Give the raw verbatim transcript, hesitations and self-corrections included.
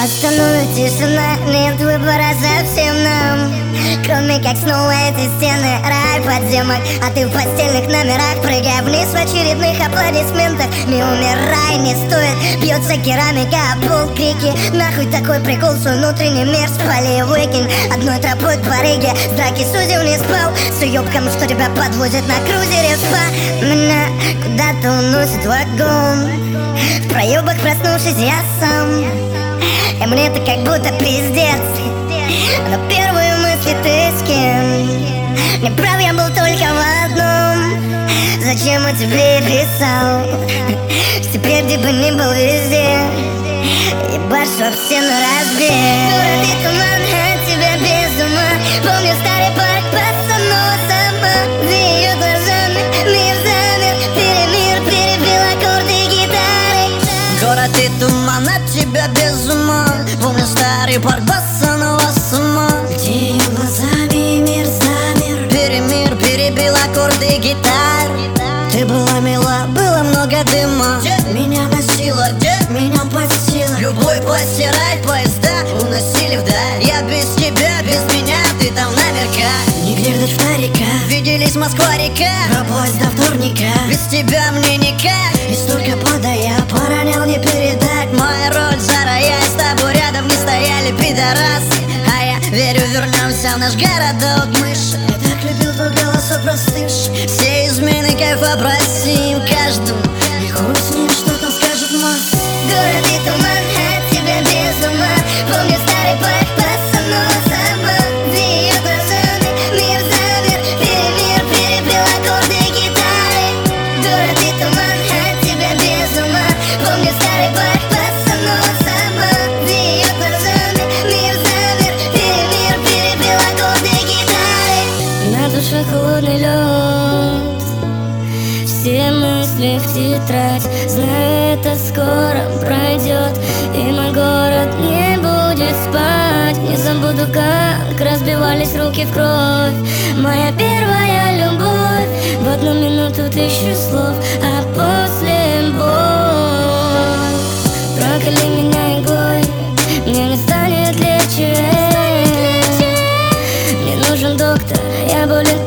Остановит тишина, нет выбора совсем нам, кроме как снова эти стены, рай подземок. А ты в постельных номерах, прыгая вниз в очередных аплодисментах. Не умирай, не стоит, бьется керамика, а пол крики. Нахуй такой прикол, свой внутренний мир спали и выкинь. Одной тропой к барыге, с драки судил не спал, с уёбком, что тебя подвозят на крузере в спа. Меня куда-то уносит вагон, в проебах проснувшись я сам, и мне-то как будто пиздец, но первые мысли ты с кем? Не прав я был только в одном, зачем я тебе писал? Теперь где бы ни был везде, ебашь во все на разбег. Город и туман, от тебя без ума. Помню старый парк, пацанов сама. За ее глазами мир замер, перемир перебил аккорды гитары. Город и туман, от тебя без ума. Помню старый парк, пацанова сама. Где ее глазами мир замер, Перемир перебил аккорды гитар. Ты была мила, было много дыма. Меня носила, меня постила. Любой постирать поезда уносили вдаль. Я без тебя, без меня, ты там наверняка. нигде ждать вторика. Виделись Москва-река, Про поезд до вторника. без тебя мне никак. И столько пода я поронял, не передать. Моя роль Зара, я с тобой рядом не стояли пидорасы. А я верю, вернемся в наш городок мыши. Я так любил твой голос, простышь. Все измены кайфа простим каждому. И хуй с ним, что там скажет масса. Город и туман, от тебя без ума. Помню старый парк, пацанова сама. За ее глазами мир замер, перемир перебил аккорды гитары. Город и туман, от тебя без ума. Помню старый парк, пацанова сама. За ее глазами мир замер, перемир перебил аккорды гитары. На душе холодный лед, все мысли в тетрадь. Знаю, это скоро пройдет, и мой город не будет спать. Не забуду, как разбивались руки в кровь. Моя первая любовь, в одну минуту тысячу слов, а после боль. Проколи меня иглой, мне не станет легче. Мне нужен доктор, я болен